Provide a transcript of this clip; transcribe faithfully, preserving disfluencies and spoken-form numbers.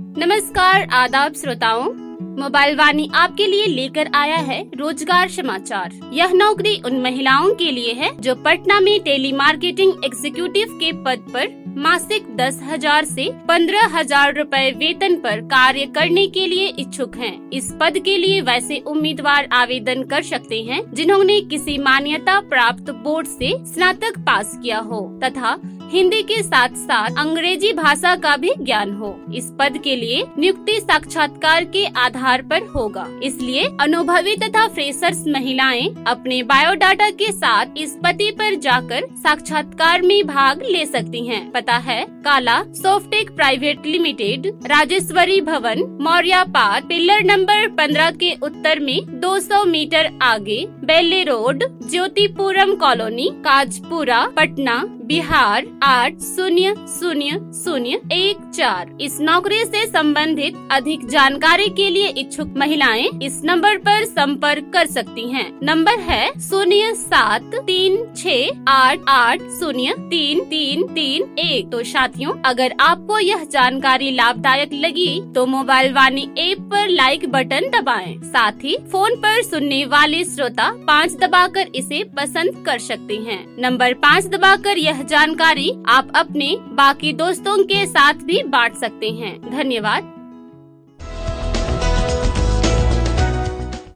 नमस्कार आदाब श्रोताओं, मोबाइल वाणी आपके लिए लेकर आया है रोजगार समाचार। यह नौकरी उन महिलाओं के लिए है जो पटना में टेली मार्केटिंग एग्जीक्यूटिव के पद पर मासिक दस हजार से पंद्रह हजार रूपए वेतन पर कार्य करने के लिए इच्छुक हैं। इस पद के लिए वैसे उम्मीदवार आवेदन कर सकते हैं जिन्होंने किसी मान्यता प्राप्त बोर्ड से स्नातक पास किया हो तथा हिंदी के साथ साथ अंग्रेजी भाषा का भी ज्ञान हो। इस पद के लिए नियुक्ति साक्षात्कार के आधार पर होगा, इसलिए अनुभवी तथा फ्रेशर्स महिलाएं अपने बायोडाटा के साथ इस पते पर जाकर साक्षात्कार में भाग ले सकती हैं। पता है काला सॉफ्टेक प्राइवेट लिमिटेड, राजेश्वरी भवन, मौर्या पार्क, पिलर नंबर पंद्रह के उत्तर में दो सौ मीटर आगे, Bailey road, Jyotipuram colony, Kajpura, Patna, Bihar आठ शून्य शून्य शून्य एक चार। इस नौकरी से संबंधित अधिक जानकारी के लिए इच्छुक महिलाएं इस नंबर पर संपर्क कर सकती हैं। नंबर है शून्य सात तीन छः आठ आठ शून्य तीन तीन तीन एक। तो साथियों, अगर आपको यह जानकारी लाभदायक लगी तो मोबाइल वाणी ऐप पर लाइक बटन दबाएं। साथ ही फोन पर सुनने वाले श्रोता पाँच दबाकर इसे पसंद कर सकते हैं। नंबर पाँच दबाकर यह जानकारी आप अपने बाकी दोस्तों के साथ भी बांट सकते हैं। धन्यवाद।